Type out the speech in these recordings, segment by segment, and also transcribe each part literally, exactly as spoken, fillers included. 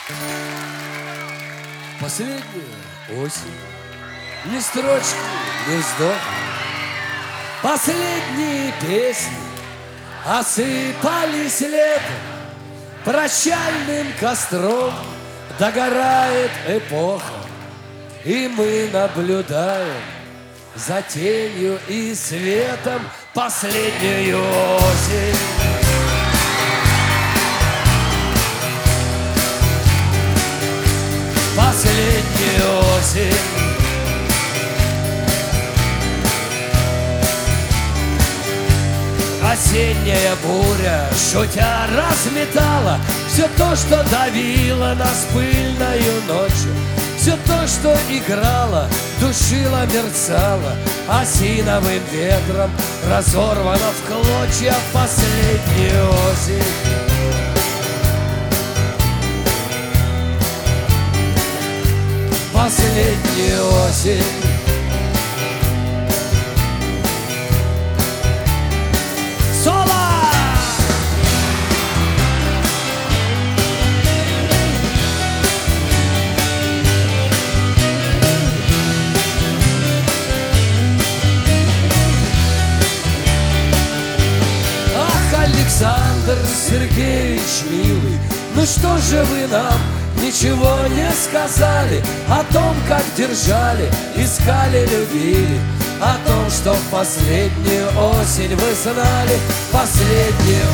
Последняя осень, ни строчки, ни вздох. Последние песни осыпались летом, прощальным костром догорает эпоха, и мы наблюдаем за тенью и светом последнюю осень. Последнюю осень. Осенняя буря, шутя, разметала все то, что давило нас пыльною ночью, все то, что играло, душило, мерцало, осиновым ветром разорвано в клочья последнюю осень. Последнюю осень. Соло! Ах, Александр Сергеевич, милый, ну что же вы нам ничего не сказали о том, как держали, искали, любили, о том, что в последнюю осень вы знали, последнюю.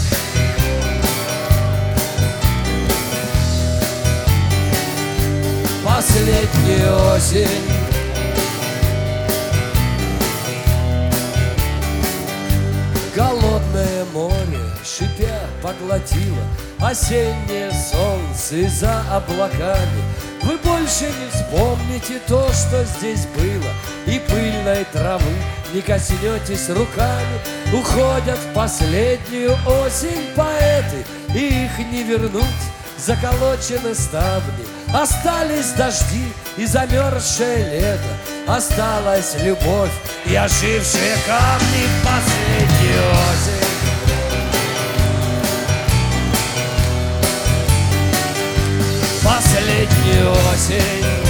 Последнюю осень. Голодное море, шипя, поглотило осеннее солнце, и за облаками вы больше не вспомните то, что здесь было, и пыльной травы не коснетесь руками. Уходят в последнюю осень поэты, и их не вернуть, заколочены ставни. Остались дожди и замерзшее лето, осталась любовь и ожившие камни в последнюю осень. Последнюю осень.